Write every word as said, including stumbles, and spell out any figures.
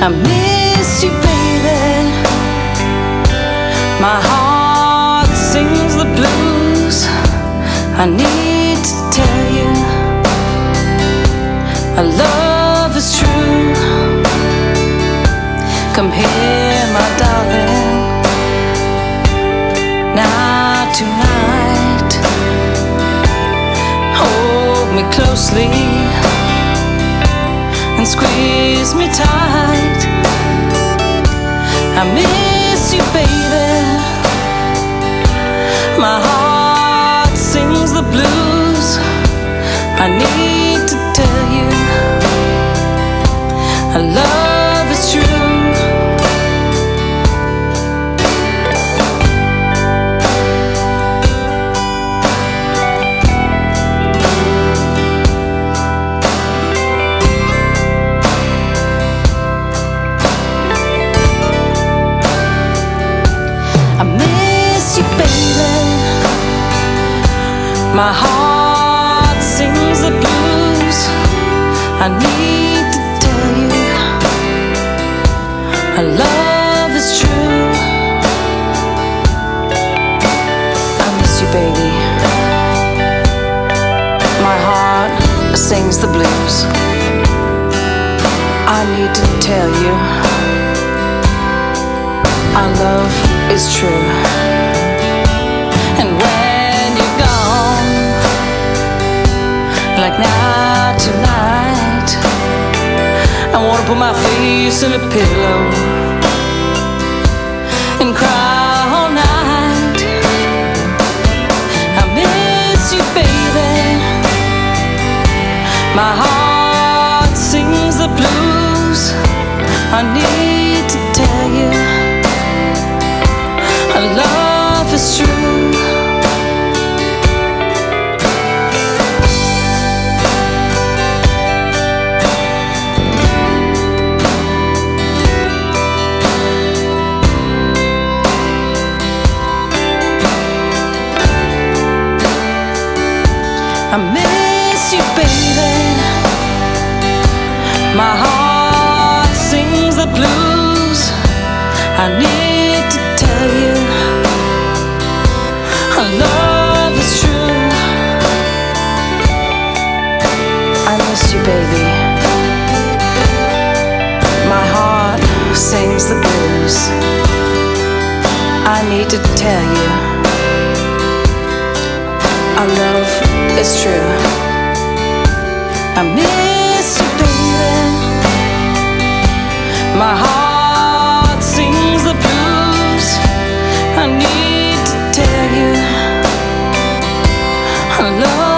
I miss you, baby. My heart sings the blues. I need to tell you, our love is true. Come here, my darling. Now tonight, hold me closely and squeeze me tight. I miss you, baby. My heart sings the blues. I need to tell you, our love is true. My heart sings the blues. I need to tell you, our love is true. I miss you, baby. My heart sings the blues. I need to tell you, our love is true. And when you're gone, like now tonight, I wanna put my face in a pillow and cry all night. I miss you, baby. My heart sings the blues. I need to tell you, our love is true. I miss you, baby. My heart sings the blues. I need to tell you, our love is true. I miss you, baby. My heart sings the blues. I need to tell you, our love is true. I miss you, baby. My heart sings the blues. I need to tell you, I love